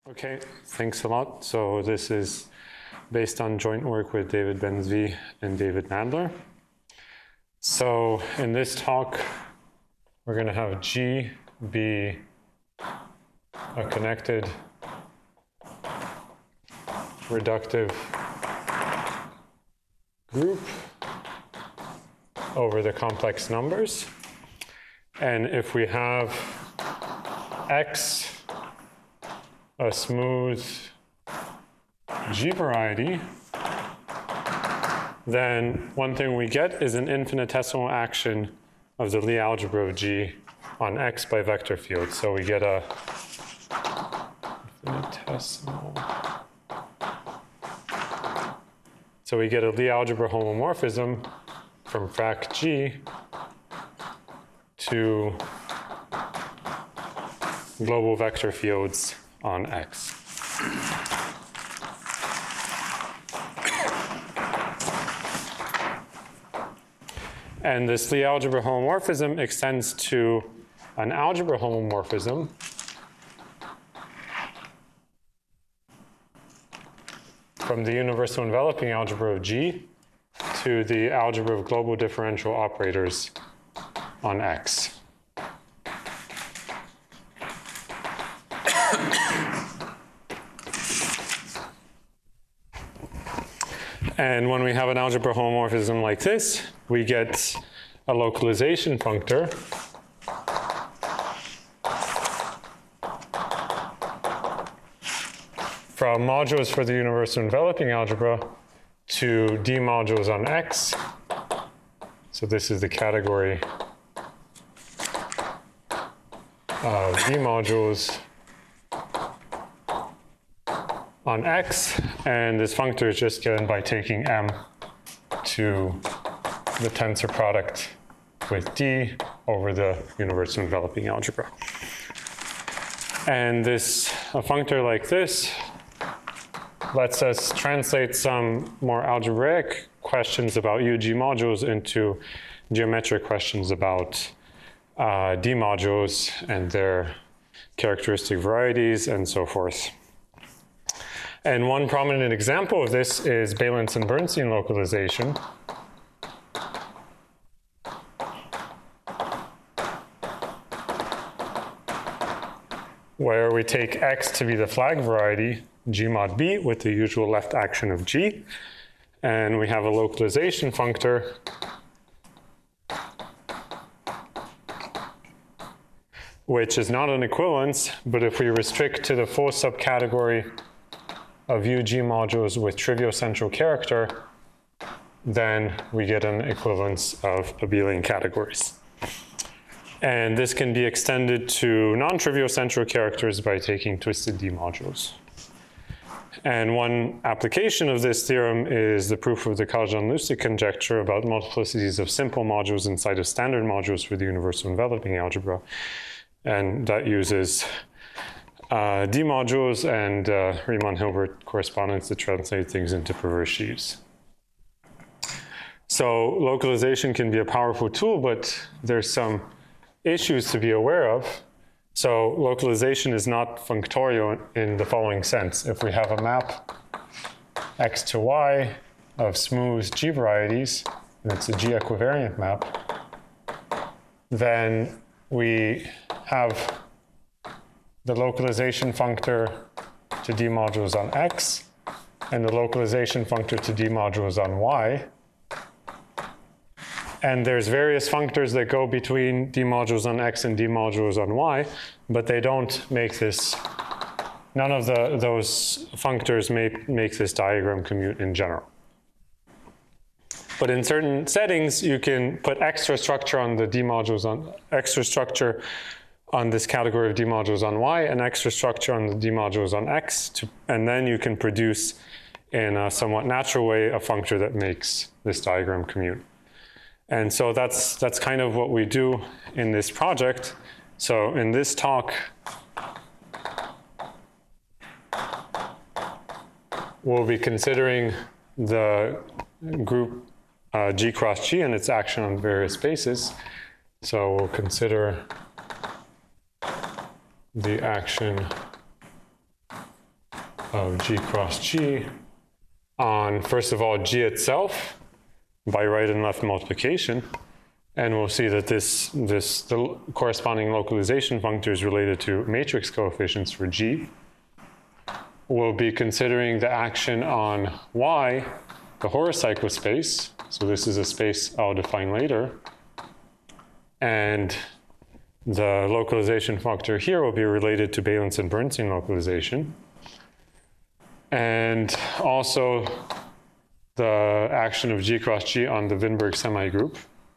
Okay, thanks a lot. So this is based on joint work with David Ben-Zvi and David Nadler. So in this talk, we're going to have G be a connected reductive group over the complex numbers. And if we have X a smooth G variety, then one thing we get is an infinitesimal action of the Lie algebra of G on X by vector field. So we get a infinitesimal. So we get a Lie algebra homomorphism from frac G to global vector fields on X. And this Lie algebra homomorphism extends to an algebra homomorphism from the universal enveloping algebra of G to the algebra of global differential operators on X. And when we have an algebra homomorphism like this, we get a localization functor from modules for the universal enveloping algebra to D modules on X. So this is the category of D modules on X, and this functor is just given by taking M to the tensor product with D over the universal enveloping algebra. And a functor like this lets us translate some more algebraic questions about UG modules into geometric questions about D modules and their characteristic varieties and so forth. And one prominent example of this is Balint and Bernstein localization. Where we take X to be the flag variety, G mod B, with the usual left action of G. And we have a localization functor which is not an equivalence, but if we restrict to the full subcategory of UG modules with trivial central character, then we get an equivalence of abelian categories. And this can be extended to non-trivial central characters by taking twisted D modules. And one application of this theorem is the proof of the Kazhdan-Lusztig conjecture about multiplicities of simple modules inside of standard modules for the universal enveloping algebra. And that uses D modules and Riemann-Hilbert correspondence to translate things into perverse sheaves. So localization can be a powerful tool, but there's some issues to be aware of. So localization is not functorial in the following sense. If we have a map X to Y of smooth G varieties, and it's a G equivariant map, then we have the localization functor to D modules on X and the localization functor to D modules on Y. And there's various functors that go between D modules on X and D modules on Y, but they don't make this, none of those functors make this diagram commute in general. But in certain settings, you can put extra structure on the D modules on, extra structure on this category of D modules on Y and extra structure on the D modules on X, and then you can produce in a somewhat natural way a functor that makes this diagram commute. And so that's kind of what we do in this project. So in this talk, we'll be considering the group G cross G and its action on various spaces. So we'll consider the action of G cross G on, first of all, G itself by right and left multiplication. And we'll see that the corresponding localization functor is related to matrix coefficients for G. We'll be considering the action on Y, the Horocycle space. So this is a space I'll define later. And the localization functor here will be related to Valence and Bernstein localization. And also the action of G cross G on the Windberg semigroup.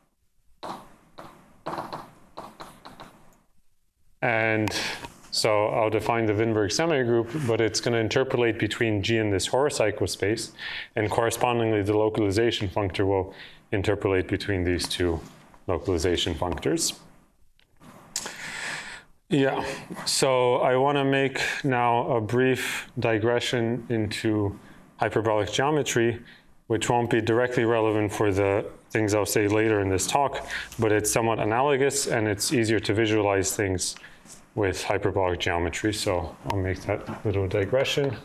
And so I'll define the Windberg semigroup, but it's going to interpolate between G and this Horocycle space, and correspondingly the localization functor will interpolate between these two localization functors. Yeah, so I want to make now a brief digression into hyperbolic geometry, which won't be directly relevant for the things I'll say later in this talk, but it's somewhat analogous and it's easier to visualize things with hyperbolic geometry. So I'll make that little digression.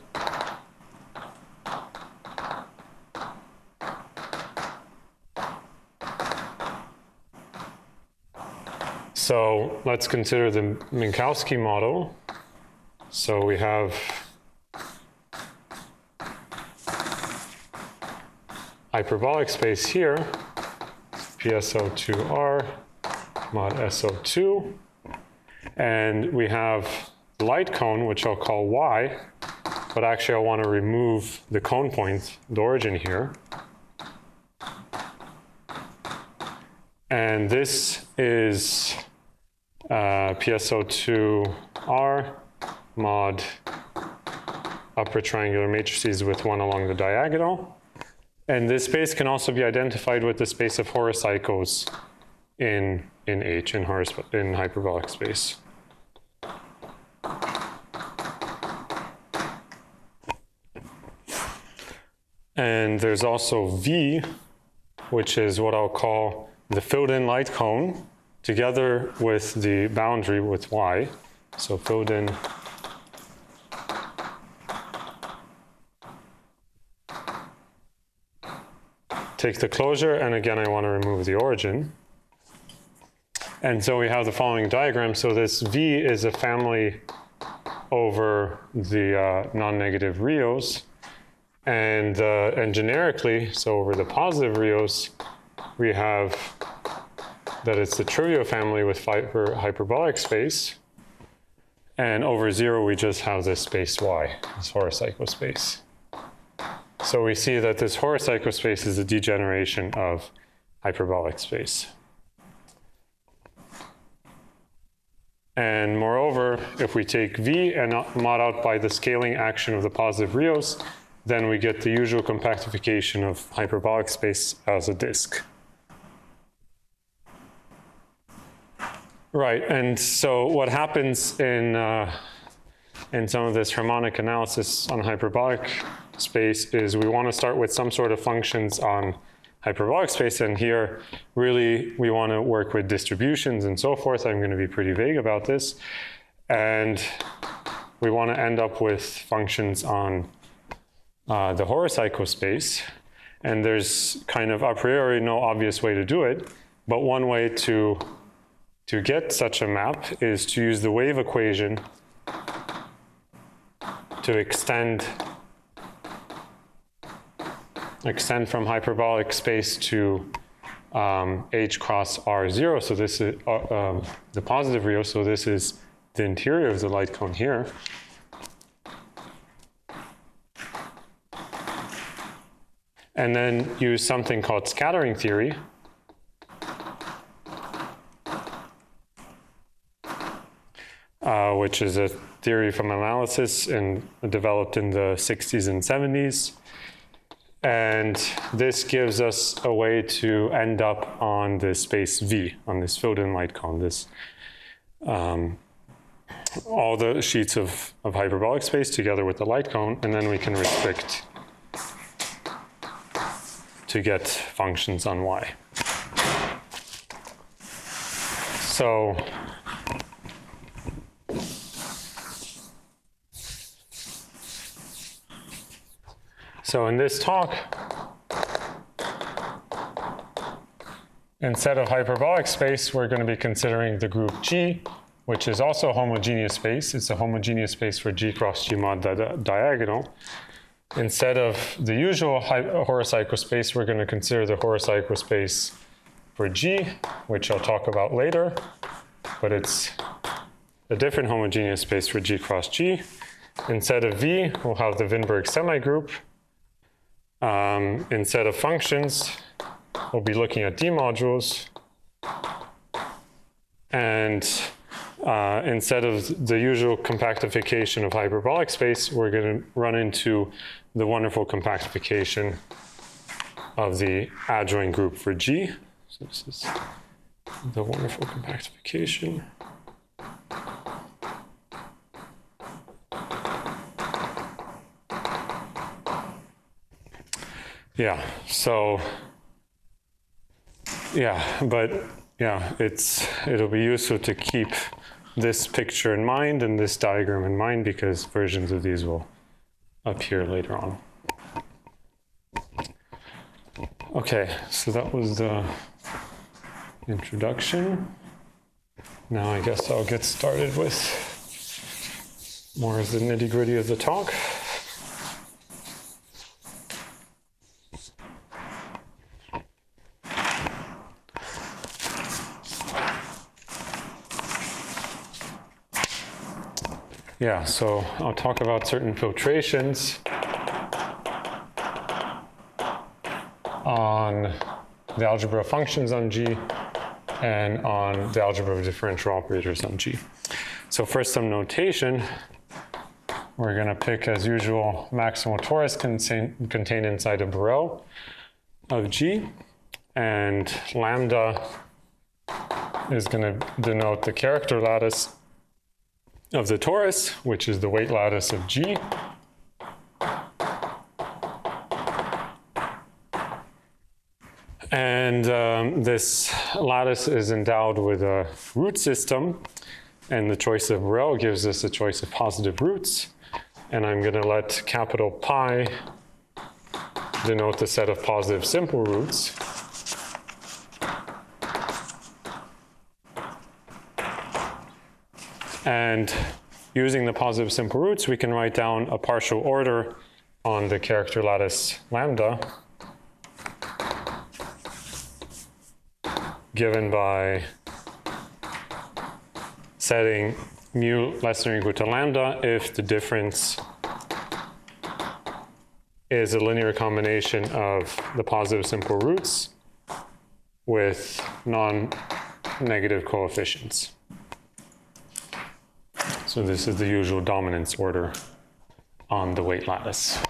So let's consider the Minkowski model. So we have hyperbolic space here, PSO2R mod SO2. And we have the light cone, which I'll call Y, but actually I want to remove the cone point, the origin here. And this is PSO2R mod upper triangular matrices with one along the diagonal. And this space can also be identified with the space of horocycles in H, in hyperbolic space. And there's also V, which is what I'll call the filled-in light cone, together with the boundary with Y. So filled in take the closure, and again I want to remove the origin. And so we have the following diagram. So this V is a family over the non-negative reals. And generically, so over the positive reals, we have that it's the trivial family with hyperbolic space. And over 0, we just have this space Y, this horocycle space. So we see that this horocycle space is a degeneration of hyperbolic space. And moreover, if we take V and mod out by the scaling action of the positive reals, then we get the usual compactification of hyperbolic space as a disk. Right, and so what happens in some of this harmonic analysis on hyperbolic space is we want to start with some sort of functions on hyperbolic space, and here really we want to work with distributions and so forth. I'm going to be pretty vague about this, and we want to end up with functions on the horocycle space, and there's kind of a priori no obvious way to do it, but one way to get such a map is to use the wave equation to extend from hyperbolic space to H cross R0. So this is the positive real, so this is the interior of the light cone here. And then use something called scattering theory. Which is a theory from analysis and developed in the 60s and 70s. And this gives us a way to end up on the space V, on this filled-in light cone, this all the sheets of hyperbolic space together with the light cone, and then we can restrict to get functions on Y. So So in this talk, instead of hyperbolic space, we're going to be considering the group G, which is also a homogeneous space. It's a homogeneous space for G cross G mod diagonal. Instead of the usual horocycle space, we're going to consider the horocycle space for G, which I'll talk about later, but it's a different homogeneous space for G cross G. Instead of V, we'll have the Windberg semigroup. Instead of functions, we'll be looking at D modules. And instead of the usual compactification of hyperbolic space, we're going to run into the wonderful compactification of the adjoint group for G. So this is the wonderful compactification. Yeah, so, it'll be useful to keep this picture in mind and this diagram in mind because versions of these will appear later on. Okay, so that was the introduction. Now I guess I'll get started with more of the nitty-gritty of the talk. Yeah, so I'll talk about certain filtrations on the algebra of functions on G and on the algebra of differential operators on G. So first, some notation. We're going to pick, as usual, maximal torus contained inside a Borel of G, and lambda is going to denote the character lattice of the torus, which is the weight lattice of G. And this lattice is endowed with a root system, and the choice of Borel gives us a choice of positive roots. And I'm going to let capital pi denote the set of positive simple roots. And using the positive simple roots, we can write down a partial order on the character lattice lambda given by setting mu less than or equal to lambda if the difference is a linear combination of the positive simple roots with non-negative coefficients. So this is the usual dominance order on the weight lattice.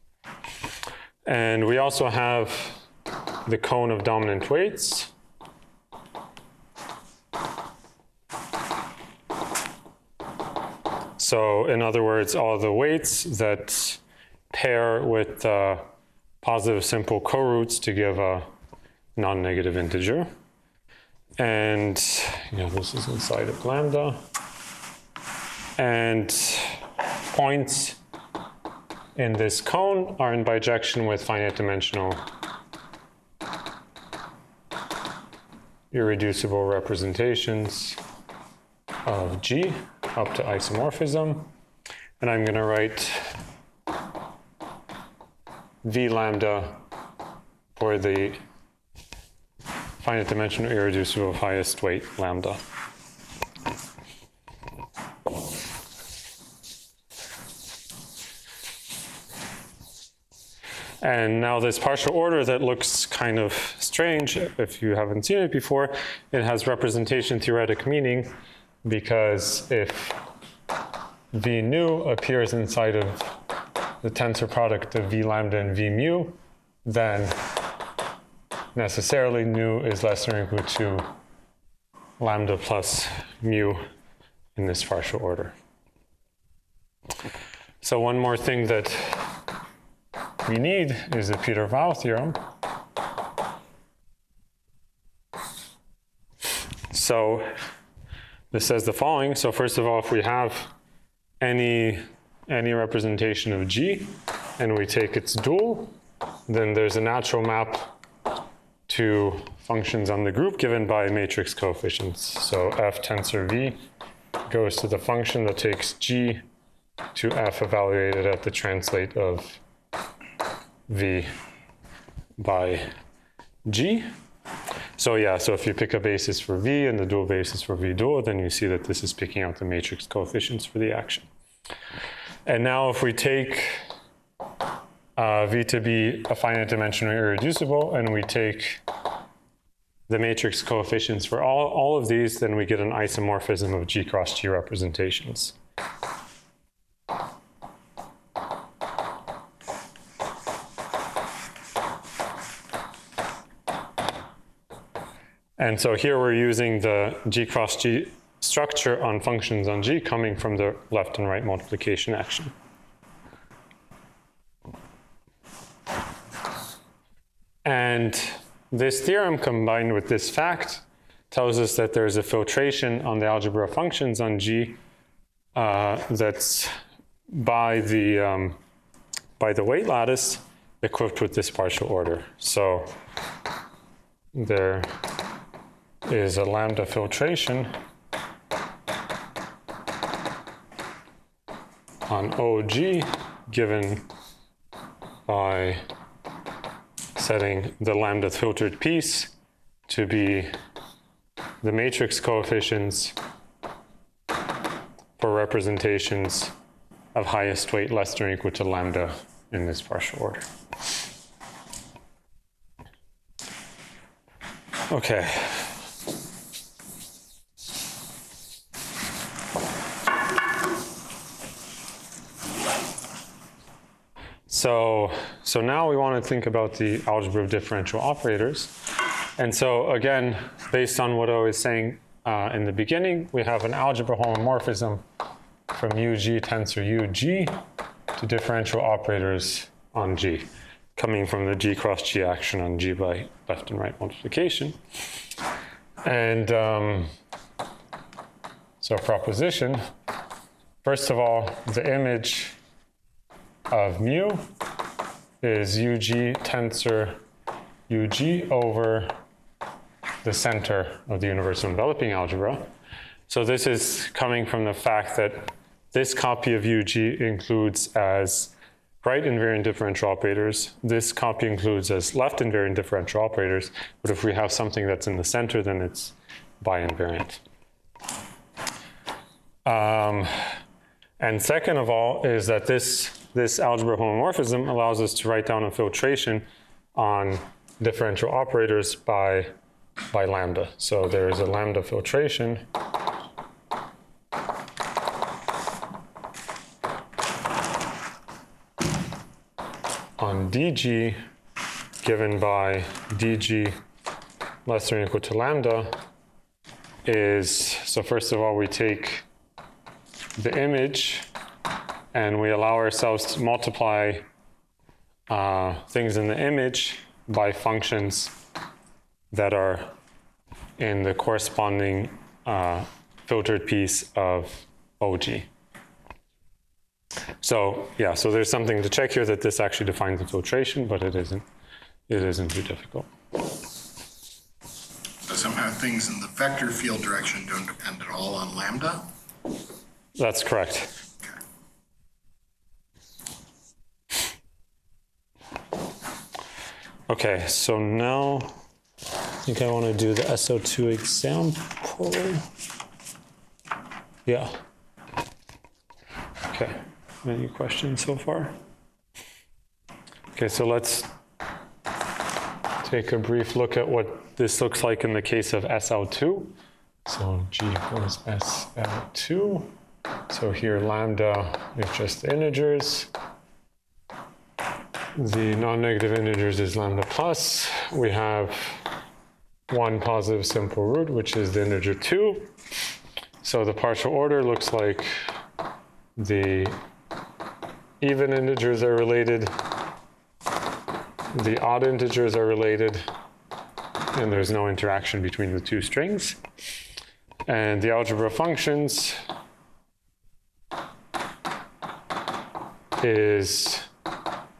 And we also have the cone of dominant weights. So in other words, all the weights that pair with positive simple co-roots to give a non-negative integer. And this is inside of lambda. And points in this cone are in bijection with finite dimensional irreducible representations of G up to isomorphism. And I'm going to write V lambda for the finite dimensional irreducible highest weight lambda. And now this partial order that looks kind of strange if you haven't seen it before, it has representation theoretic meaning because if V nu appears inside of the tensor product of V lambda and V mu, then necessarily nu is less than or equal to lambda plus mu in this partial order. So one more thing that we need is the Peter-Weyl theorem. So this says the following. So first of all, if we have any representation of G and we take its dual, then there's a natural map to functions on the group given by matrix coefficients. So f tensor v goes to the function that takes g to f evaluated at the translate of v by g. So yeah, so if you pick a basis for v and the dual basis for v dual, then you see that this is picking out the matrix coefficients for the action. And now if we take v to be a finite dimensional irreducible, and we take the matrix coefficients for all of these, then we get an isomorphism of G cross G representations. And so here we're using the G cross G structure on functions on G coming from the left and right multiplication action. And this theorem combined with this fact tells us that there's a filtration on the algebra of functions on G that's by the weight lattice equipped with this partial order. So there is a lambda filtration on OG given by setting the lambda filtered piece to be the matrix coefficients for representations of highest weight less than or equal to lambda in this partial order. Okay. So now we want to think about the algebra of differential operators. And so again, based on what I was saying in the beginning, we have an algebra homomorphism from UG tensor UG to differential operators on G, coming from the G cross G action on G by left and right multiplication. And so proposition, first of all, the image of mu is UG tensor UG over the center of the universal enveloping algebra. So this is coming from the fact that this copy of UG includes as right invariant differential operators. This copy includes as left invariant differential operators. But if we have something that's in the center, then it's bi-invariant. And second of all is that this algebra homomorphism allows us to write down a filtration on differential operators by lambda. So there is a lambda filtration on dg given by dg less than or equal to lambda is, so first of all, we take the image and we allow ourselves to multiply things in the image by functions that are in the corresponding filtered piece of OG. So yeah, so there's something to check here that this actually defines the filtration, but it isn't too difficult. So somehow things in the vector field direction don't depend at all on lambda? That's correct. Okay, so now I think I want to do the SO2 example. Yeah. Okay, any questions so far? Okay, so let's take a brief look at what this looks like in the case of SL2. So G equals SL2. So here lambda is just the integers. The non-negative integers is lambda plus. We have one positive simple root, which is the integer 2. So the partial order looks like the even integers are related, the odd integers are related, and there's no interaction between the two strings. And the algebra of functions is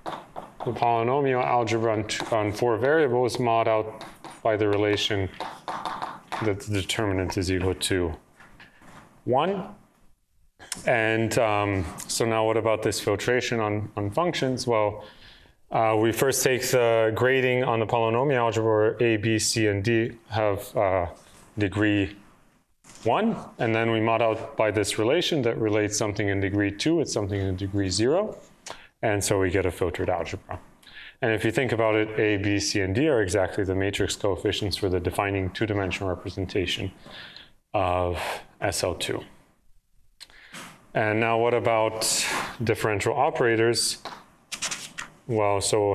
the polynomial algebra on 4 variables mod out by the relation that the determinant is equal to 1. And so now what about this filtration on functions? Well, we first take the grading on the polynomial algebra where A, B, C, and D have degree 1, and then we mod out by this relation that relates something in degree 2 with something in degree 0, and so we get a filtered algebra. And if you think about it, A, B, C, and D are exactly the matrix coefficients for the defining two-dimensional representation of SL2. And now what about differential operators? Well, so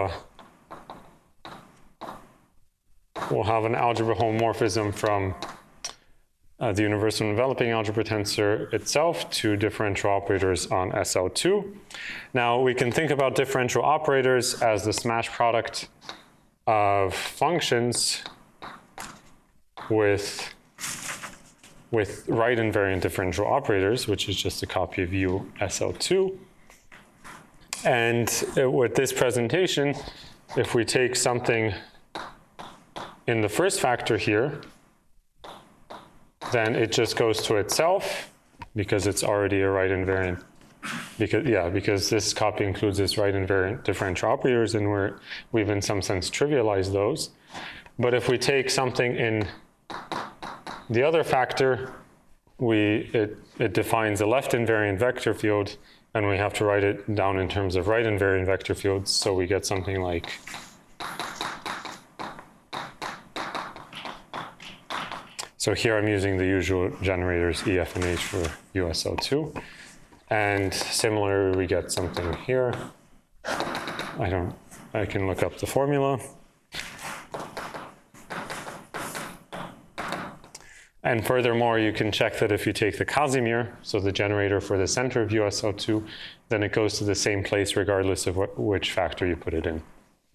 we'll have an algebra homomorphism from the universal enveloping algebra tensor itself to differential operators on SL2. Now we can think about differential operators as the smash product of functions with right invariant differential operators, which is just a copy of U SL2. And with this presentation, if we take something in the first factor here, then it just goes to itself because it's already a right invariant. Because this copy includes this right invariant differential operators, and we've in some sense trivialized those. But if we take something in the other factor, it defines a left invariant vector field, and we have to write it down in terms of right invariant vector fields, so we get something like so here I'm using the usual generators E, F, and H for USL2. And similarly, we get something here. I can look up the formula. And furthermore, you can check that if you take the Casimir, so the generator for the center of USL2, then it goes to the same place regardless of which factor you put it in.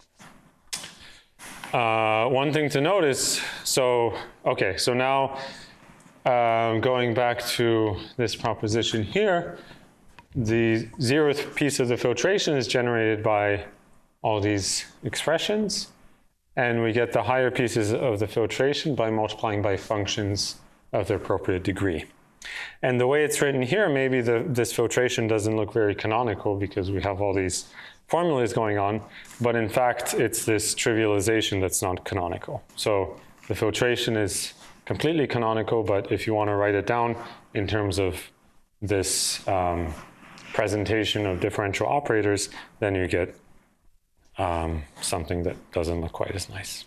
One thing to notice, so now going back to this proposition here, the 0th piece of the filtration is generated by all these expressions, and we get the higher pieces of the filtration by multiplying by functions of the appropriate degree. And the way it's written here, maybe this filtration doesn't look very canonical because we have all these formulas going on, but in fact, it's this trivialization that's not canonical. So the filtration is completely canonical, but if you want to write it down in terms of this presentation of differential operators, then you get something that doesn't look quite as nice.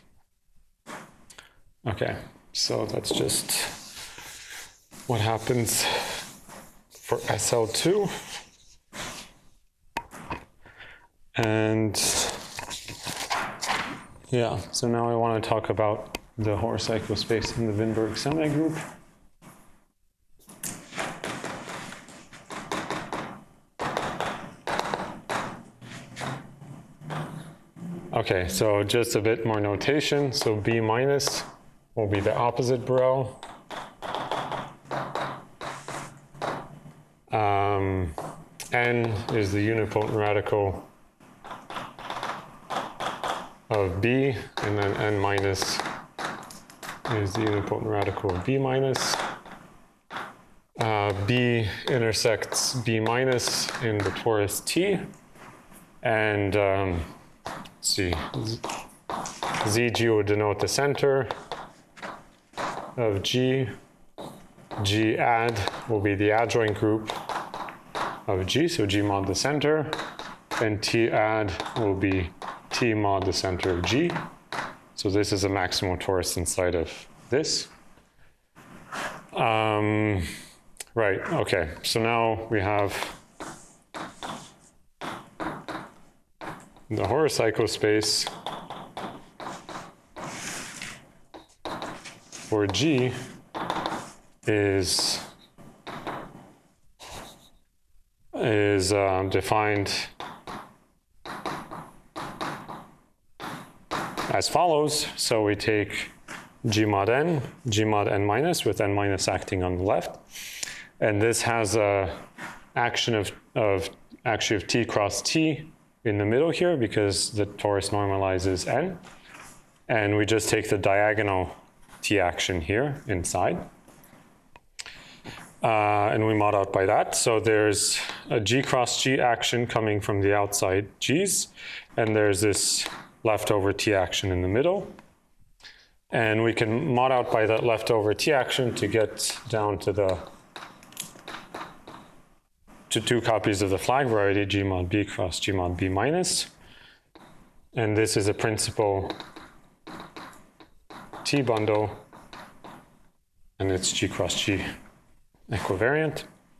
Okay, so that's just what happens for SL2. And yeah, so now I want to talk about the Horner-Cycle space in the Windberg semigroup. Okay, so just a bit more notation. So B minus will be the opposite Borel. N is the unipotent radical of B, and then N minus is the unipotent radical of B minus. B intersects B minus in the torus T, and let's see, ZG will denote the center of G. G add will be the adjoint group of G, so G mod the center, and T add will be T mod the center of G. So this is a maximal torus inside of this. Right, okay, so now we have the Horner-Cycle space for G is defined as follows. So we take G mod n minus, with n minus acting on the left. And this has a action of T cross T in the middle here because the torus normalizes n. And we just take the diagonal t action here inside. And we mod out by that. So there's a G cross G action coming from the outside G's. And there's this leftover T action in the middle. And we can mod out by that leftover T action to get down to two copies of the flag variety, G mod B cross G mod B minus. And this is a principal T bundle. And it's G cross G equivariant.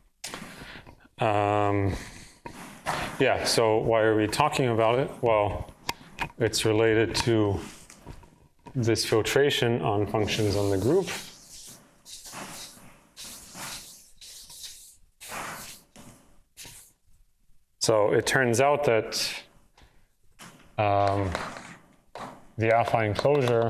Yeah, so why are we talking about it? Well, it's related to this filtration on functions on the group. So it turns out that the affine closure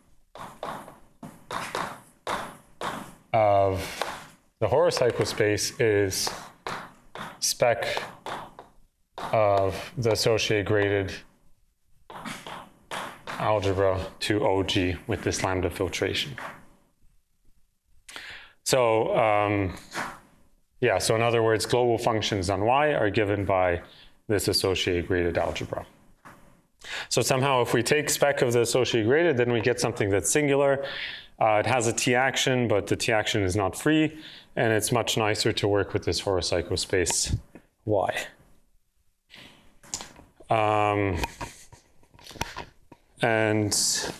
of the horocycle space is spec of the associated graded algebra to OG with this lambda filtration. So yeah, so in other words, global functions on Y are given by this associated graded algebra. So somehow if we take spec of the associated graded, then we get something that's singular. It has a T action, but the T action is not free, and it's much nicer to work with this horocycle space Y. And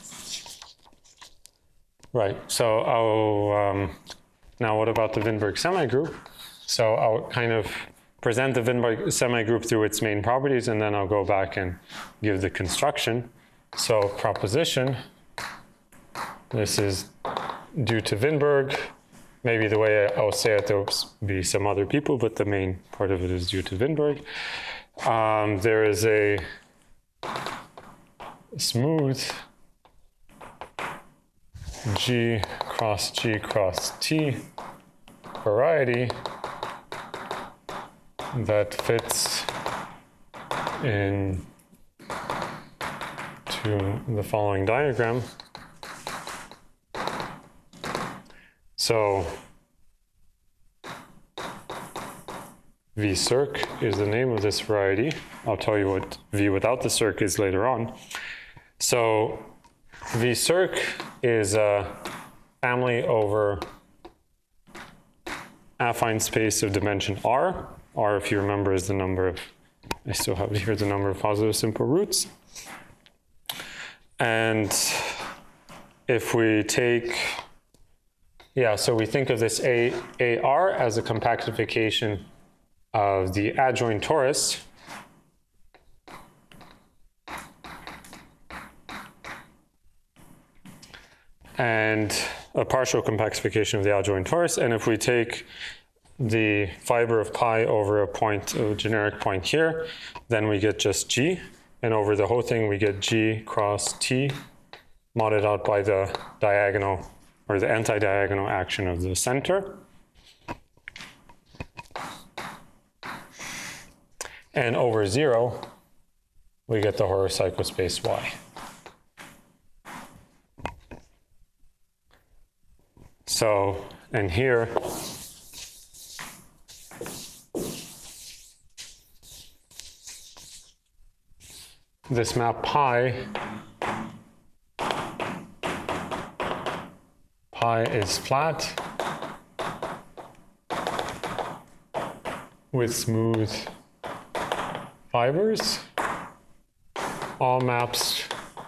right, so I'll, now what about the Windberg semigroup? So I'll kind of present the Windberg semigroup through its main properties, and then I'll go back and give the construction. So proposition, this is due to Windberg. Maybe the way I'll say it, there'll be some other people, but the main part of it is due to Windberg. There is a smooth G cross T variety that fits in to the following diagram. So V circ is the name of this variety. I'll tell you what V without the circ is later on. So V circ is a family over affine space of dimension R. R, if you remember, is the number of, I still have here the number of positive simple roots. And if we take, yeah, so we think of this AR as a compactification of the adjoint torus. And a partial compactification of the adjoint torus. And if we take the fiber of pi over a point, a generic point here, then we get just G. And over the whole thing, we get G cross T modded out by the diagonal or the anti-diagonal action of the center. And over 0, we get the horocycle space Y. So, and here, this map pi is flat with smooth fibers. All maps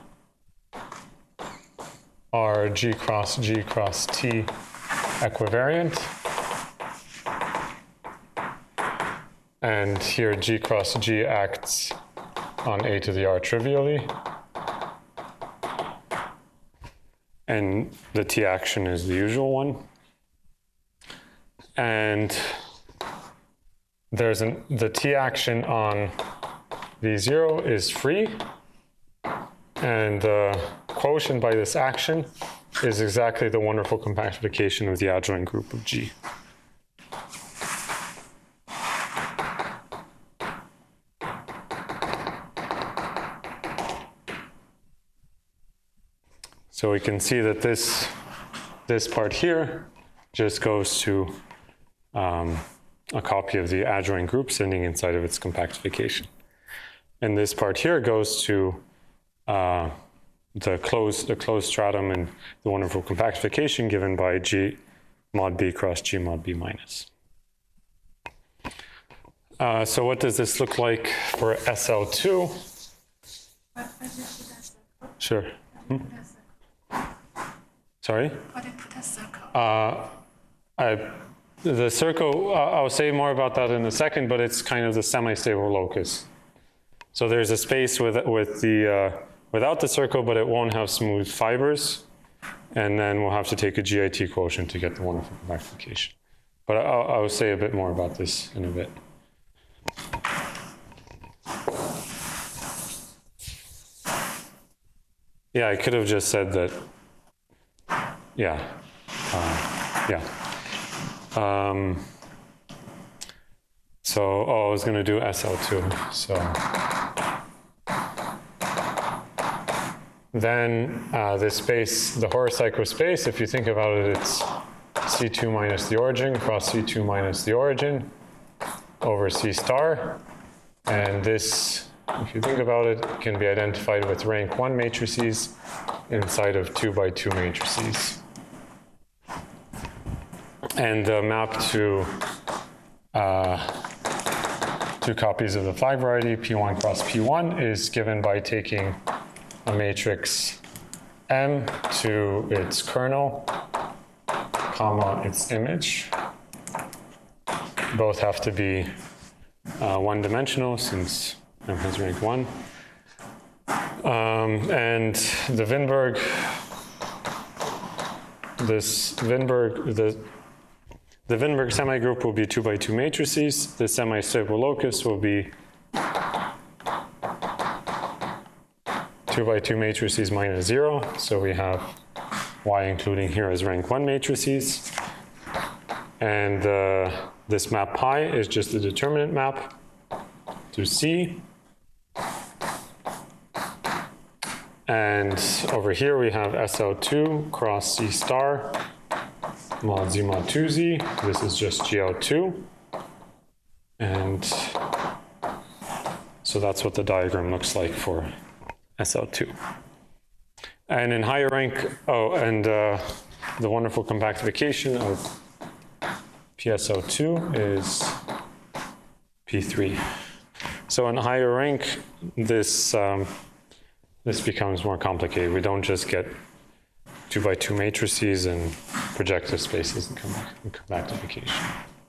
are G cross T equivariant. And here G cross G acts on A to the R trivially. And the T action is the usual one. And there's the T action on V0 is free. And the quotient by this action is exactly the wonderful compactification of the adjoint group of G. So we can see that this part here just goes to a copy of the adjoint group sitting inside of its compactification. And this part here goes to the closed stratum and the wonderful compactification given by G mod B cross G mod B minus. So what does this look like for SL2? Sure. Sorry? What is the circle? The circle, I'll say more about that in a second, but it's kind of the semi-stable locus. So there's a space without the circle, but it won't have smooth fibers. And then we'll have to take a GIT quotient to get the wonderful compactification. But I'll say a bit more about this in a bit. Yeah, I could have just said that. Yeah. So, I was going to do SL2. So then this space, the horocycle space, if you think about it, it's C2 minus the origin cross C2 minus the origin over C star. And this, if you think about it, can be identified with rank 1 matrices inside of 2 by 2 matrices. And the map to 2 copies of the Phi variety, P1 cross P1, is given by taking a matrix M to its kernel, comma, its image. Both have to be one-dimensional since M has rank 1. And the Windberg, the Windberg semigroup will be 2 by 2 matrices. The semi-stable locus will be 2 by 2 matrices minus 0. So we have Y including here as rank 1 matrices. And this map pi is just the determinant map to C. And over here we have SL2 cross C star mod Z mod 2Z. This is just GL2. And so that's what the diagram looks like for SL2. And in higher rank, the wonderful compactification of PSO2 is P3. So in higher rank, this becomes more complicated. We don't just get 2 by 2 matrices and projective spaces and compactification.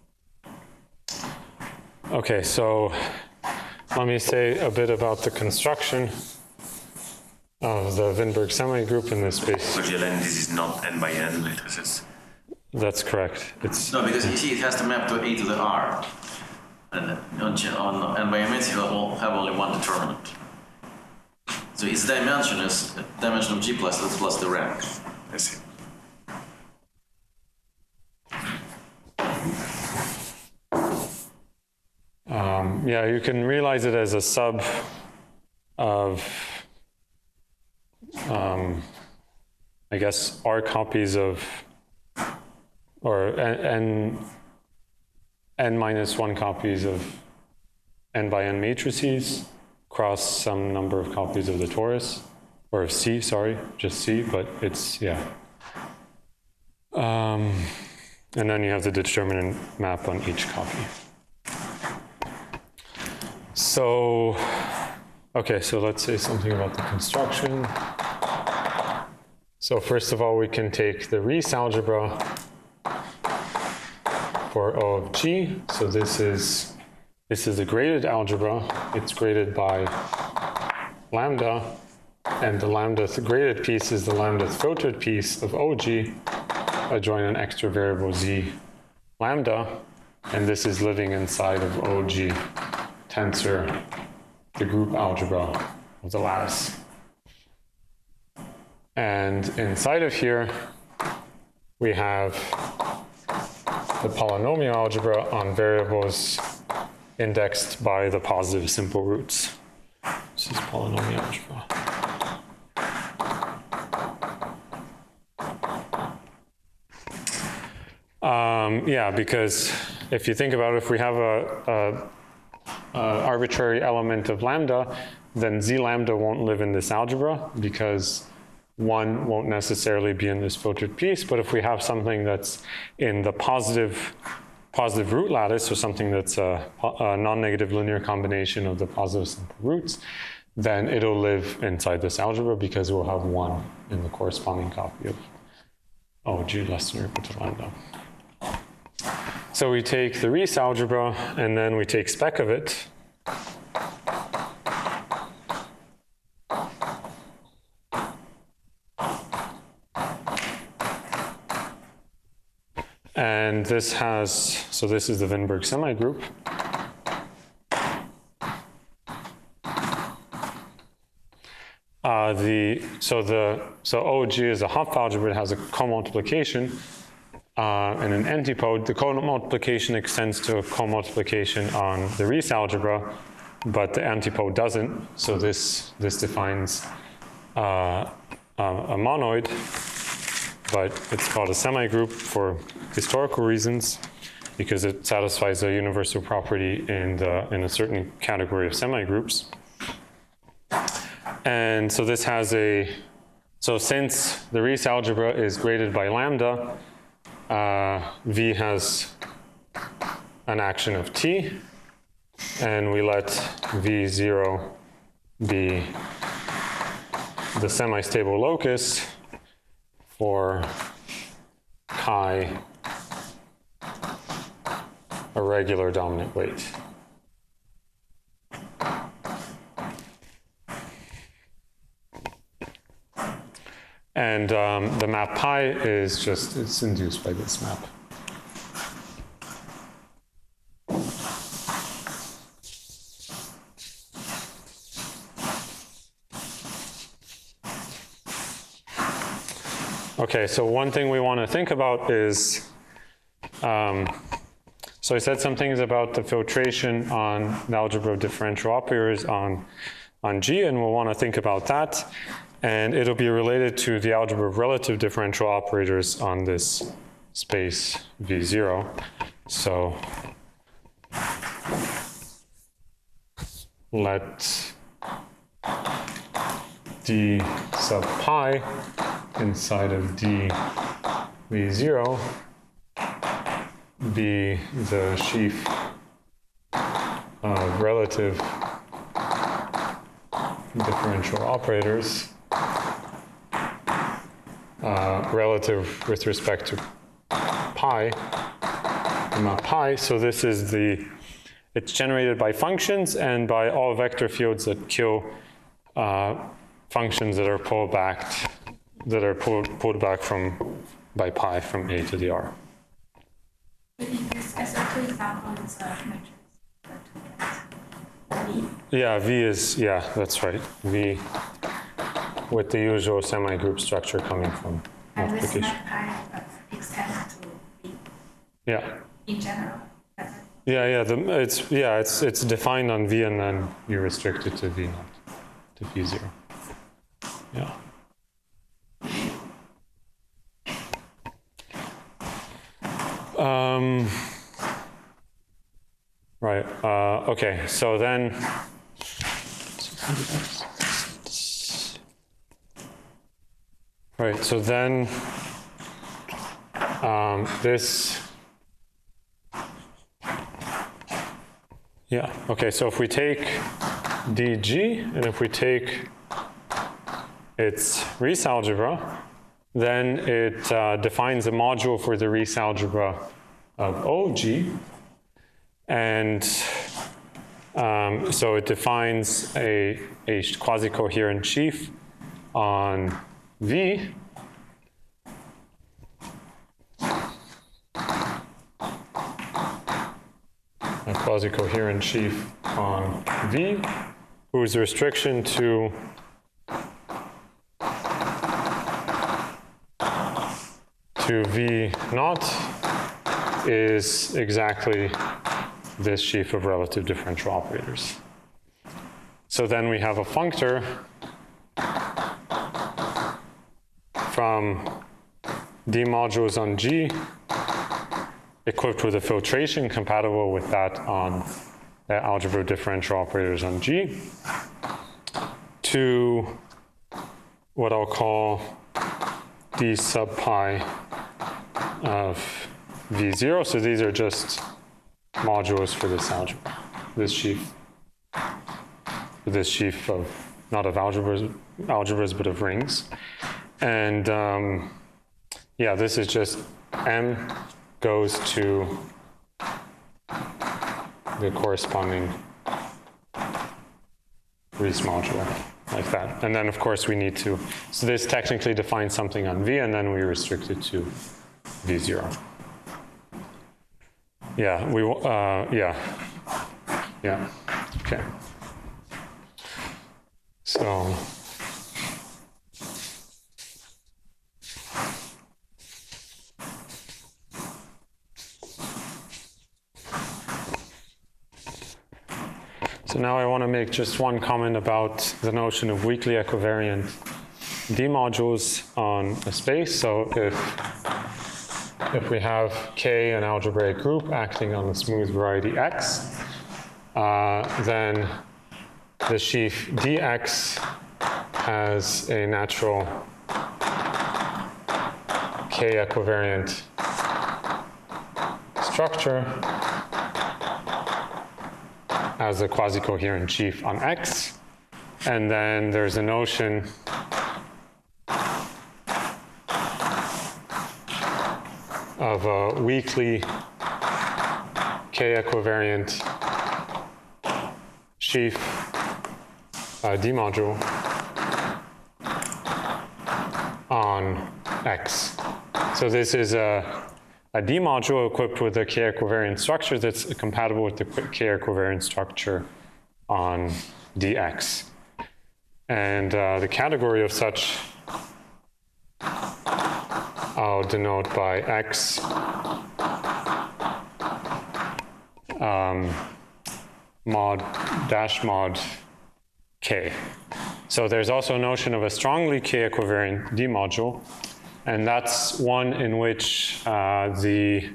Okay, so let me say a bit about the construction of the Windberg semigroup in this space. But this is not n by n matrices. That's correct. It's No, because you see it has to map to a to the r. And on n by n matrix you have only one determinant. So its dimension is dimension of G plus the rank. I see. Yeah, you can realize it as a sub of, I guess, R copies of, or n minus 1 copies of n by n matrices cross some number of copies of the torus, or of C, sorry, just C, but it's, yeah. And then you have the determinant map on each copy. So, okay, so let's say something about the construction. So first of all, we can take the Riesz algebra for O of G. So this is a graded algebra. It's graded by lambda, and the lambda graded piece is the lambda filtered piece of OG adjoint an extra variable Z lambda, and this is living inside of OG tensor, the group algebra of the lattice. And inside of here, we have the polynomial algebra on variables indexed by the positive simple roots. This is polynomial algebra. Yeah, because if you think about it, if we have a arbitrary element of lambda, then z lambda won't live in this algebra because 1 won't necessarily be in this filtered piece. But if we have something that's in the positive root lattice, or something that's a non-negative linear combination of the positive simple roots, then it'll live inside this algebra because we'll have 1 in the corresponding copy of OG less than or equal to lambda. So we take the Riesz algebra, and then we take spec of it. And this has, so this is the Weinberg semigroup. So OG is a Hopf algebra. It has a co-multiplication and an antipode. The co-multiplication extends to a co-multiplication on the Riesz algebra, but the antipode doesn't. So this defines a monoid, but it's called a semigroup for historical reasons, because it satisfies a universal property in a certain category of semigroups. And so this has so since the Riesz algebra is graded by lambda, V has an action of T, and we let V0 be the semi-stable locus for chi a regular dominant weight. And the map pi is just, it's induced by this map. Okay, so one thing we want to think about is, so I said some things about the filtration on the algebra of differential operators on G, and we'll want to think about that. And it'll be related to the algebra of relative differential operators on this space V0. So let d sub pi inside of d V0 be the sheaf of relative differential operators relative with respect to pi, gamma pi. So this is it's generated by functions and by all vector fields that kill functions that are pulled back by pi from A to the R. In this SO2 example, it's a matrix. Yeah, V is, yeah, that's right. V with the usual semigroup structure coming from multiplication. And this map pi extends to V. Yeah. In general. Yeah, it's defined on V, and then you restrict it to V naught, to V0. Yeah. Right. Okay. So then. Right. So then this. Yeah. Okay. So if we take dg and if we take its Riesz algebra, then it defines a module for the Riesz algebra of OG. And so it defines a quasi-coherent sheaf on V. A quasi-coherent sheaf on V, whose restriction to V naught is exactly this sheaf of relative differential operators. So then we have a functor from D modules on G equipped with a filtration compatible with that on the algebra differential operators on G, to what I'll call d sub pi of V0. So these are just modules for this algebra, this sheaf of, not of algebras, but of rings. And yeah, this is just M goes to the corresponding Riesz module, like that. And then, of course, we need to, so this technically defines something on V, and then we restrict it to V0. Yeah, yeah, okay. So, now I want to make just one comment about the notion of weakly equivariant D-modules on a space. So if we have K, an algebraic group acting on a smooth variety X, then the sheaf dx has a natural K equivariant structure as a quasi-coherent sheaf on X. And then there's a notion of a weakly K equivariant sheaf D-module on X. So this is a D-module equipped with a K equivariant structure that's compatible with the K equivariant structure on dx. And the category of such I'll denote by X mod dash mod K. So there's also a notion of a strongly K equivariant D-module, and that's one in which the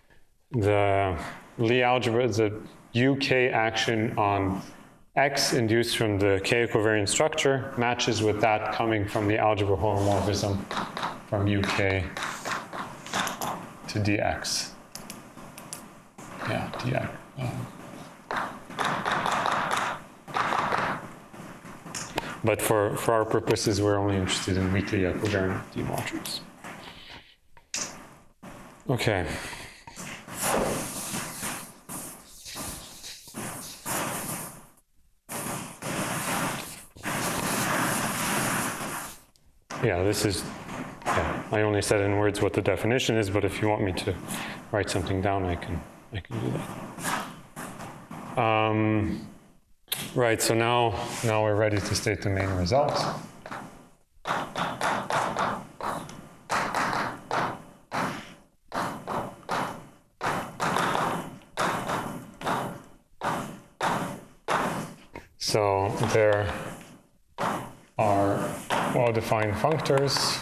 Lie algebra, the UK action on X induced from the K equivariant structure matches with that coming from the algebra homomorphism from UK to dx. Yeah, dx. But for our purposes, we're only interested in weakly equivariant D-modules. Okay. Yeah, this is, yeah, I only said in words what the definition is, but if you want me to write something down, I can do that. Right, so now we're ready to state the main result. So there are well-defined functors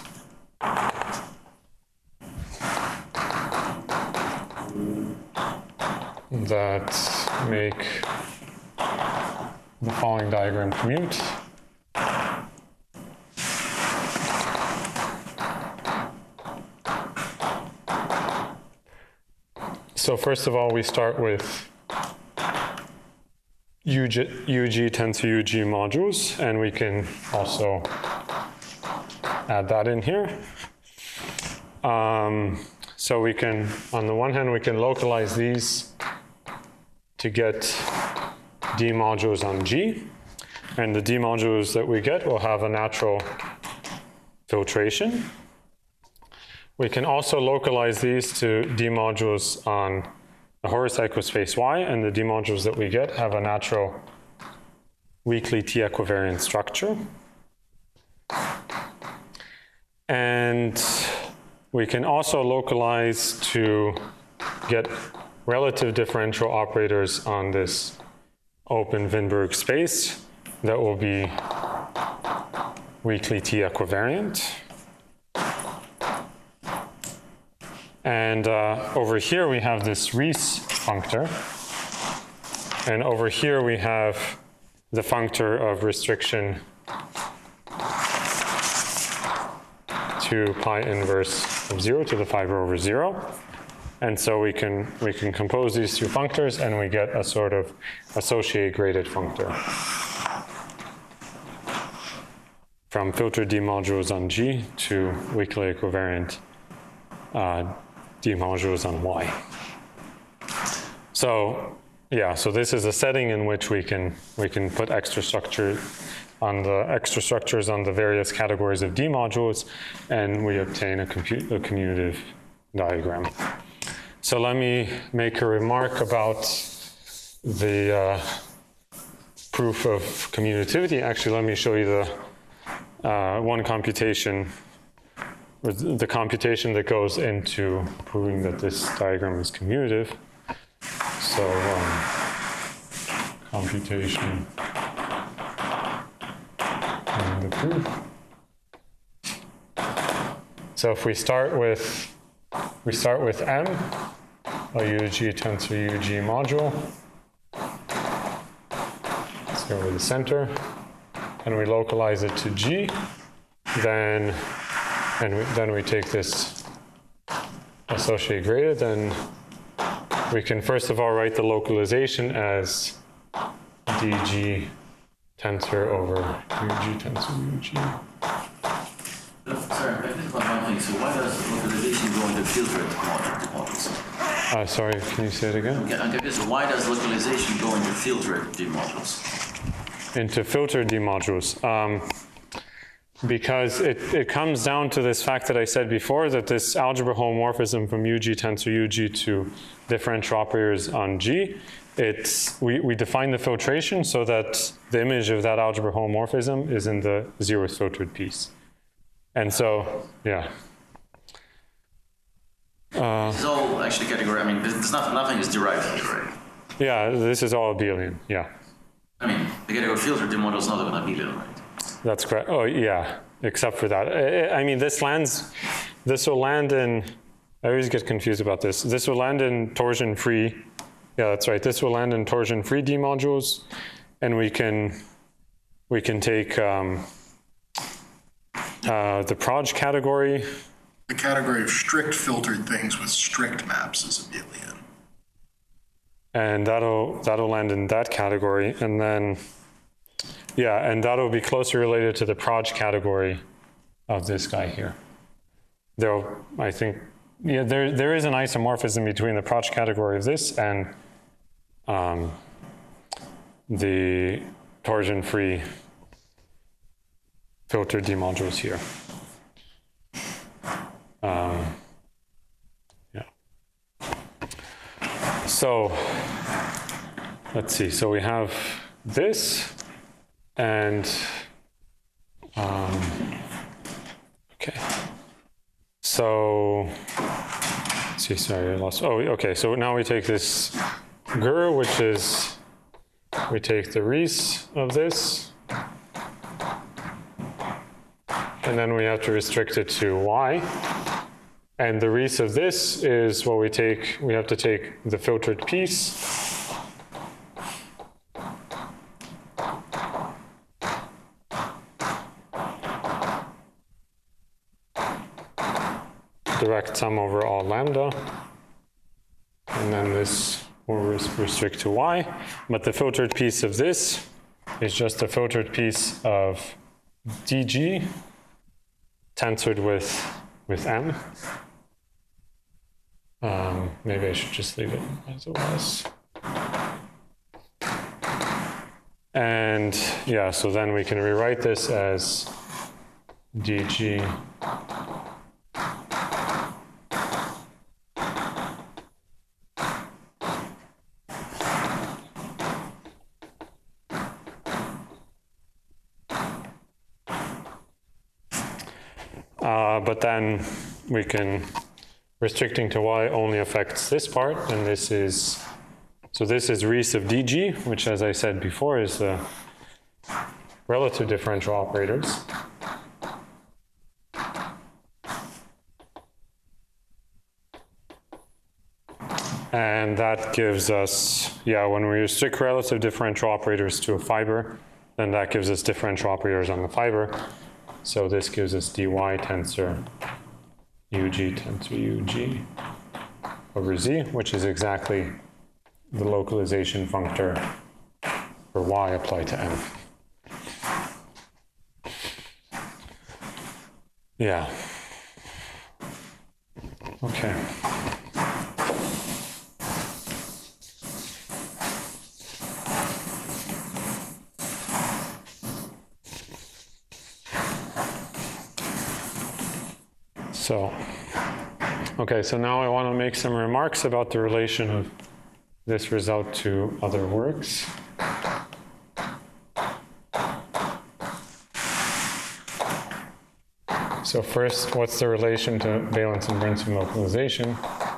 that make the following diagram commute. So first of all, we start with UG tends to UG modules, and we can also add that in here. So we can, on the one hand, we can localize these to get D modules on G, and the D modules that we get will have a natural filtration. We can also localize these to D modules on the Horus equispace Y, and the D modules that we get have a natural weakly T equivariant structure. And we can also localize to get relative differential operators on this open Windberg space that will be weakly T equivariant. And over here we have this Riesz functor. And over here we have the functor of restriction to pi inverse of 0 to the 5 over 0. And so we can compose these two functors and we get a sort of associated graded functor from filtered D modules on G to weakly equivariant D modules on Y. So yeah, so this is a setting in which we can put extra structures on the various categories of D modules, and we obtain a commutative diagram. So let me make a remark about the proof of commutativity. Actually, let me show you the one computation, or the computation that goes into proving that this diagram is commutative. So computation and the proof. So if we start with M, a UG tensor UG module. Let's go over the center, and we localize it to G. Then we take this associated graded. Then we can first of all write the localization as dg tensor over UG tensor UG. Sorry, I think about one thing. So why does localization go into filtered modules? Sorry, can you say it again? Okay, I guess why does localization go into filtered D modules? Into filtered D modules. Because it comes down to this fact that I said before, that this algebra homomorphism from UG tensor UG to differential operators on G, we define the filtration so that the image of that algebra homomorphism is in the zeroth filtered piece. And so, yeah. This is all actually category. I mean, nothing is derived here, right? Yeah, this is all abelian, yeah. I mean, the category filtered D module is not even abelian, right? That's correct. Oh, yeah, except for that. I mean, this will land in, I always get confused about this. This will land in torsion-free. Yeah, that's right. This will land in torsion-free D modules, and we can take the Proj category. The category of strict filtered things with strict maps is abelian. And that'll land in that category, and then, yeah, and that'll be closely related to the Proj category of this guy here. I think, yeah, there is an isomorphism between the Proj category of this and the torsion-free filtered D modules here. Yeah. So let's see. So we have this, and okay. So let's see. Sorry, I lost. Oh, okay. So now we take this GUR, which is we take the Riesz of this. And then we have to restrict it to Y. And the Riesz of this is what we take. We have to take the filtered piece. Direct sum over all lambda. And then this will restrict to Y. But the filtered piece of this is just a filtered piece of dg tensored with M. Maybe I should just leave it as it was. And yeah, so then we can rewrite this as dg but then we can, restricting to Y only affects this part, and this is, so this is Riesz of dg, which, as I said before, is the relative differential operators. And that gives us, yeah, when we restrict relative differential operators to a fiber, then that gives us differential operators on the fiber. So this gives us dy tensor UG over Z, which is exactly the localization functor for y applied to M. Yeah. Okay. So, okay, so now I want to make some remarks about the relation of this result to other works. So first, what's the relation to valence and Bernstein localization?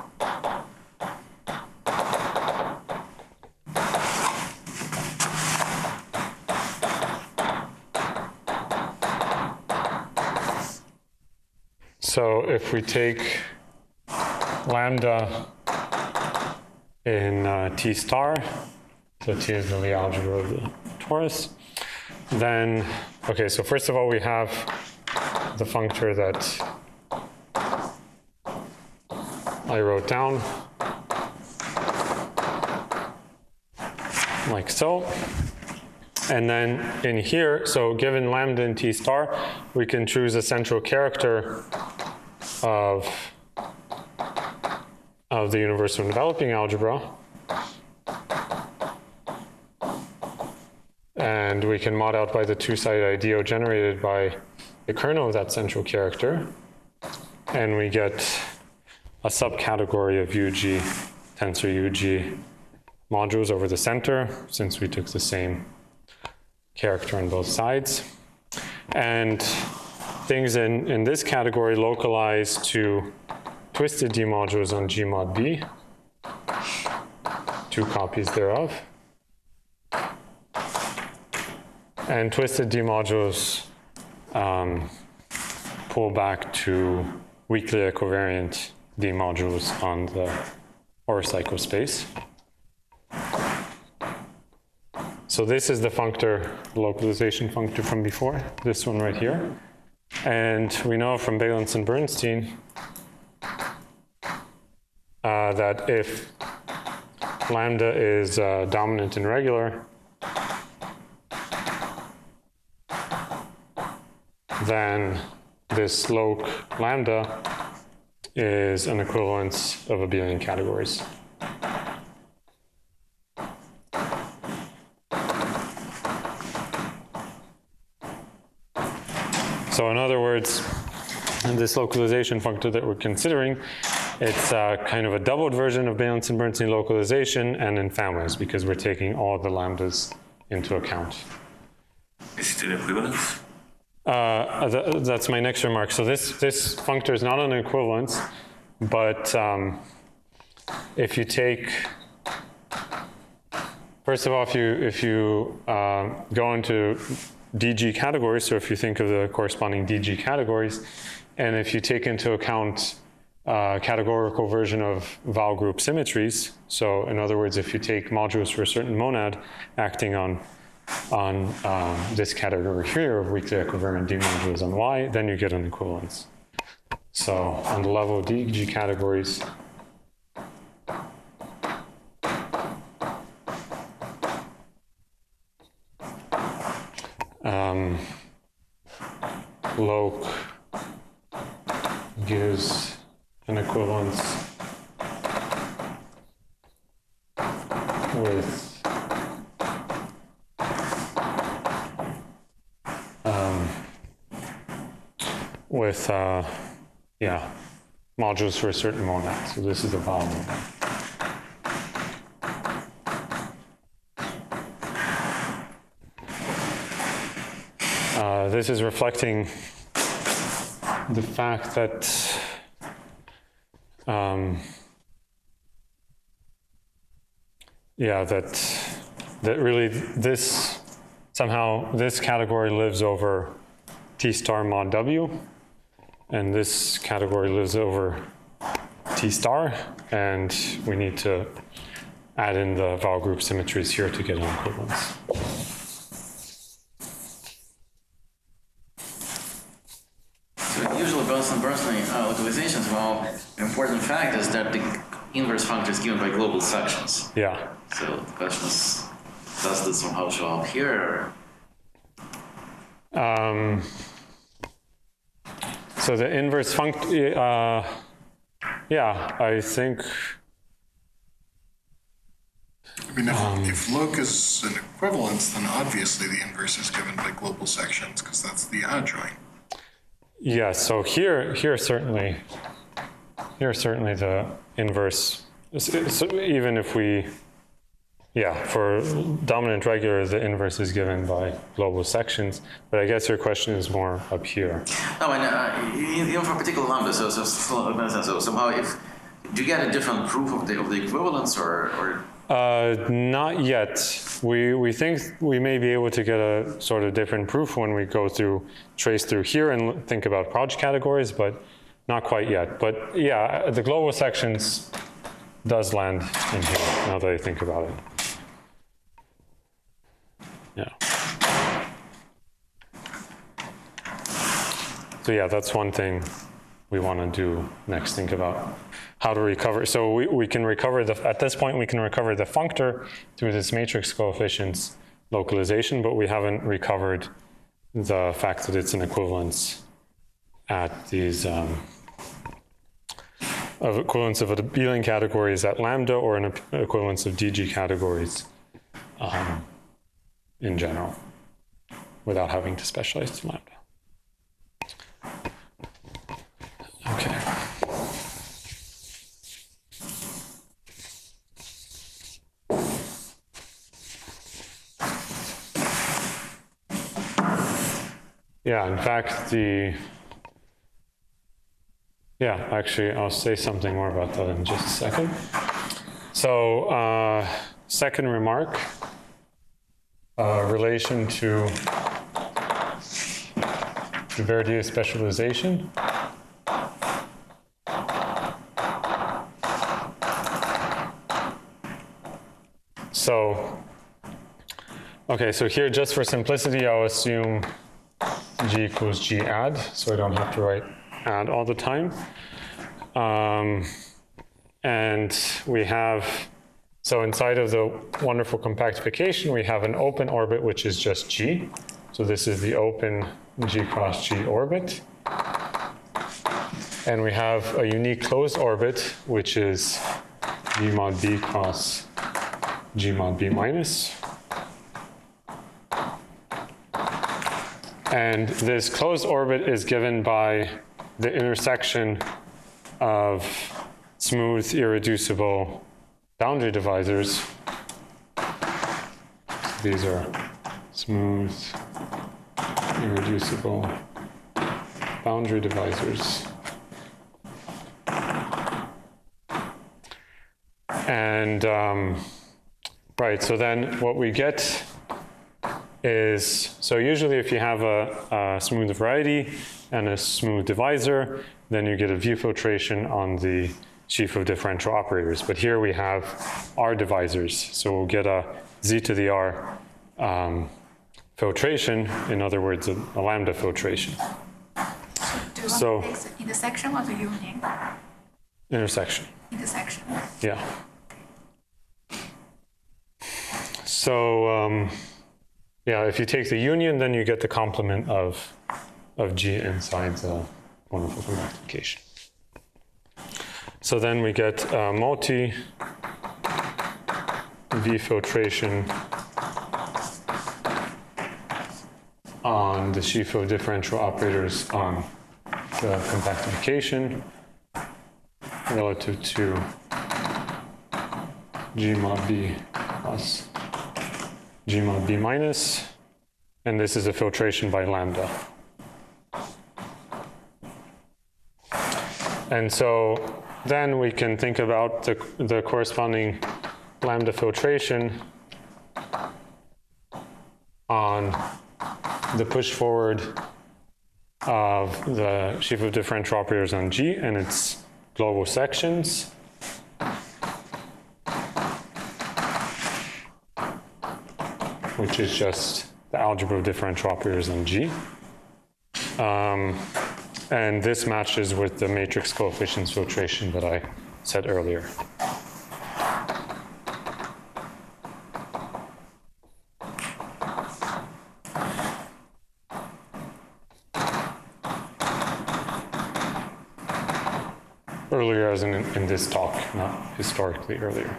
So if we take lambda in T star, so T is the Lie algebra of the torus, then, okay, so first of all, we have the functor that I wrote down, like so. And then in here, so given lambda in T star, we can choose a central character of the universal enveloping algebra. And we can mod out by the two-sided IDEO generated by the kernel of that central character. And we get a subcategory of UG, tensor UG modules over the center, since we took the same character on both sides. And things in this category localize to twisted D modules on G mod B, two copies thereof. And twisted D modules pull back to weakly equivariant D modules on the Orocycle space. So this is the functor, localization functor from before, this one right here. And we know from Valence and Bernstein that if lambda is dominant and regular, then this loc lambda is an equivalence of abelian categories. So in other words, this localization functor that we're considering, it's kind of a doubled version of Valence and Bernstein localization and in families, because we're taking all the lambdas into account. Is it an equivalence? That's my next remark. So this functor is not an equivalence, but if you take, first of all, if you go into DG categories, so if you think of the corresponding DG categories, and if you take into account categorical version of Val group symmetries, so in other words, if you take modules for a certain monad acting on this category here of weakly equivariant D modules on Y, then you get an equivalence. So on the level of DG categories, loc gives an equivalence with modules for a certain monad. So this is a Val monad. This is reflecting the fact that that really this category lives over T star mod W, and this category lives over T star, and we need to add in the vowel group symmetries here to get an equivalence. So usually Bernstein localizations, well, an important fact is that the inverse function is given by global sections. Yeah. So the question is, does this somehow show up here? So the inverse function, yeah, I think. I mean, if loc is an equivalence, then obviously the inverse is given by global sections because that's the adjoint. Yeah, so here certainly the inverse, so even if we, yeah, for dominant regular, the inverse is given by global sections, but I guess your question is more up here. No, and even for particular lambda, so somehow do you get a different proof of the equivalence or? Not yet. We think we may be able to get a sort of different proof when we go through, trace through here and think about Proj categories, but not quite yet. But yeah, the global sections does land in here, now that I think about it. Yeah. So yeah, that's one thing we want to do next, think about how to recover. So we can recover at this point, we can recover the functor through this matrix coefficients localization, but we haven't recovered the fact that it's an equivalence at these, of equivalence of abelian categories at lambda or an equivalence of DG categories in general, without having to specialize to lambda. Okay. Yeah, in fact, actually, I'll say something more about that in just a second. So, second remark, relation to the Verdier specialization. So, okay, so here, just for simplicity, I'll assume G equals G add, so I don't have to write add all the time. And we have, so inside of the wonderful compactification, we have an open orbit, which is just G. So this is the open G cross G orbit. And we have a unique closed orbit, which is G mod B cross G mod B minus. And this closed orbit is given by the intersection of smooth, irreducible boundary divisors. These are smooth, irreducible boundary divisors. And, right, so then what we get is, so usually if you have a smooth variety and a smooth divisor, then you get a view filtration on the sheaf of differential operators. But here we have R divisors, so we'll get a Z to the R filtration, in other words, a lambda filtration. Do you want to fix the intersection or the union? Intersection. Intersection. Yeah. So, yeah, if you take the union, then you get the complement of G inside the wonderful compactification. So then we get multi V filtration on the sheaf of differential operators on the compactification relative to G mod B plus G mod B minus, and this is a filtration by lambda. And so then we can think about the corresponding lambda filtration on the push forward of the sheaf of differential operators on G and its global sections. which is just the algebra of differential operators on G. And this matches with the matrix coefficients filtration that I said earlier. Earlier as in this talk, not historically earlier.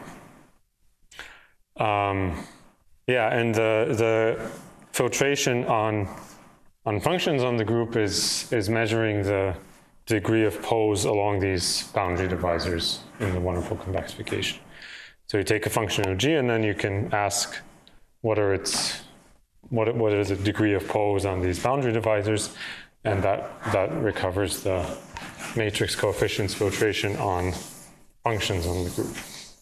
Yeah, and the filtration on functions on the group is measuring the degree of pose along these boundary divisors in the wonderful convexification. So you take a function of G and then you can ask what is the degree of pose on these boundary divisors, and that recovers the matrix coefficients filtration on functions on the group.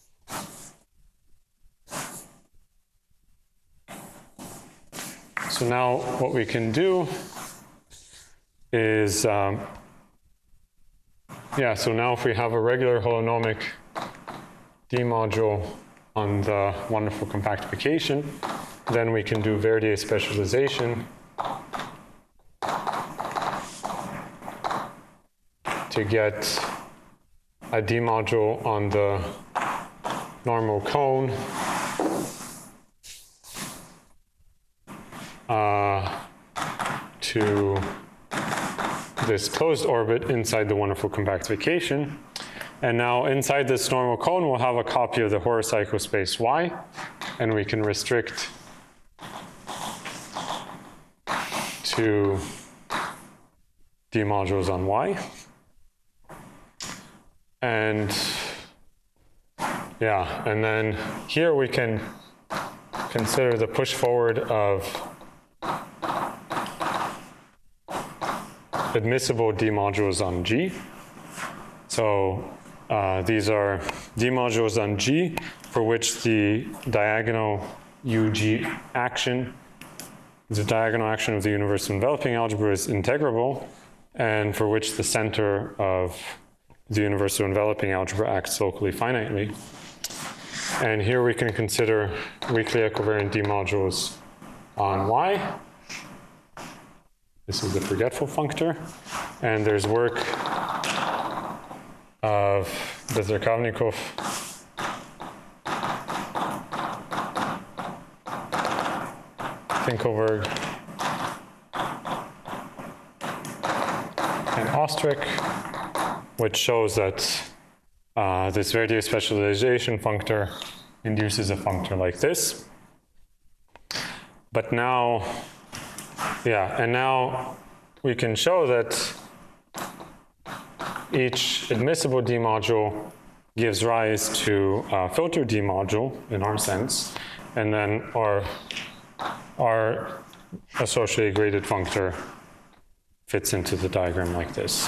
So now what we can do is, so now if we have a regular holonomic D module on the wonderful compactification, then we can do Verdier specialization to get a D module on the normal cone to this closed orbit inside the wonderful compactification. And now inside this normal cone, we'll have a copy of the Horo psychospace Y, and we can restrict to D modules on Y. And yeah, and then here we can consider the push forward of admissible D modules on G. So these are D modules on G for which the diagonal UG action, the diagonal action of the universal enveloping algebra is integrable, and for which the center of the universal enveloping algebra acts locally finitely. And here we can consider weakly equivariant D modules on Y. This is the forgetful functor. And there's work of Bezirkovnikov Finkelberg and Ostrich, which shows that this Verdier specialization functor induces a functor like this. But now, yeah, and now we can show that each admissible D module gives rise to a filter D module in our sense, and then our associated graded functor fits into the diagram like this.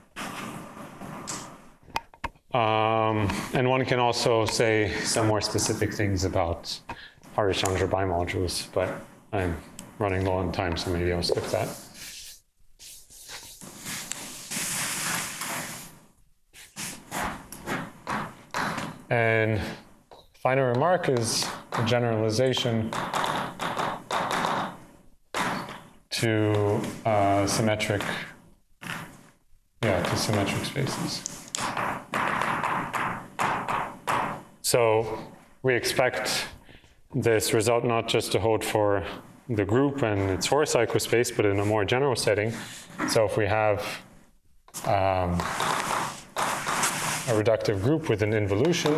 And one can also say some more specific things about Harish-Chandra bimodules, but I'm running low on time, so maybe I'll skip that. And final remark is a generalization to symmetric spaces. So we expect this result not just to hold for the group and its Horo psychospace, but in a more general setting. So if we have a reductive group with an involution,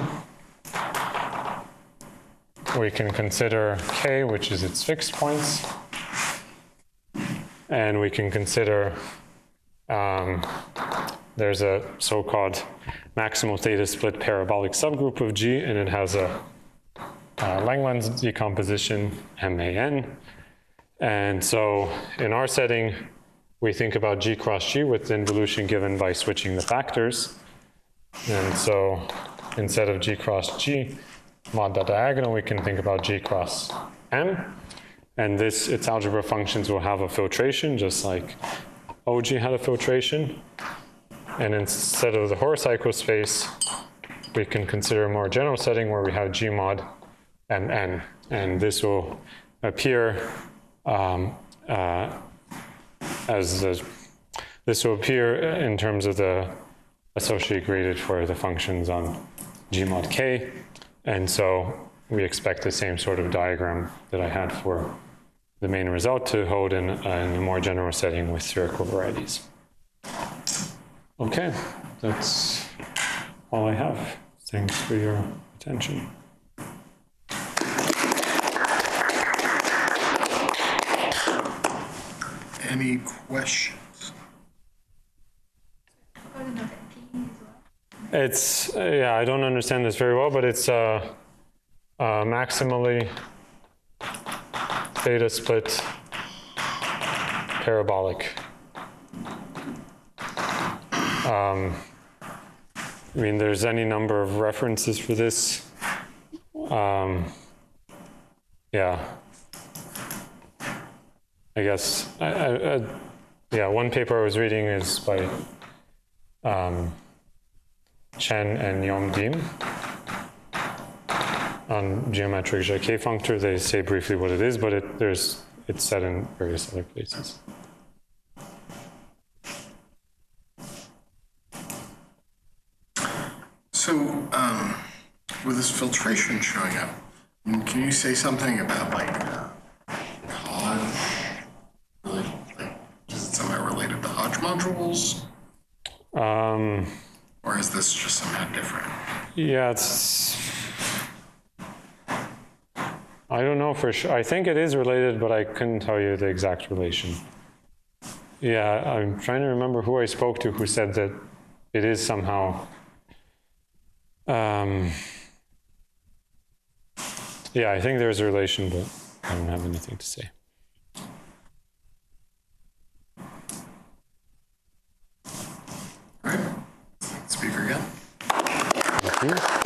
we can consider K, which is its fixed points, and we can consider there's a so-called maximal theta split parabolic subgroup of G, and it has a Langlands decomposition, MAN. And so in our setting, we think about G cross G with the involution given by switching the factors. And so instead of G cross G mod the diagonal, we can think about G cross M. And its algebra functions will have a filtration, just like OG had a filtration. And instead of the Horo psychospace, we can consider a more general setting where we have G mod and N. And this will appear this will appear in terms of the associate graded for the functions on G mod K. And so we expect the same sort of diagram that I had for the main result to hold in a more general setting with spherical varieties. Okay, that's all I have. Thanks for your attention. Any questions? According to the team as well. It's, yeah, I don't understand this very well, but it's maximally theta split parabolic. I mean, there's any number of references for this. Yeah. I guess, yeah, one paper I was reading is by Chen and Yom Dim on geometric Jacquet functor. They say briefly what it is, but it's said in various other places. So, with this filtration showing up, can you say something about like Hodge? Really, like, is it somehow related to Hodge modules? Or is this just somehow different? Yeah, it's. I don't know for sure. I think it is related, but I couldn't tell you the exact relation. Yeah, I'm trying to remember who I spoke to who said that it is somehow. Yeah, I think there's a relation, but I don't have anything to say. All right. Speaker again. Thank you.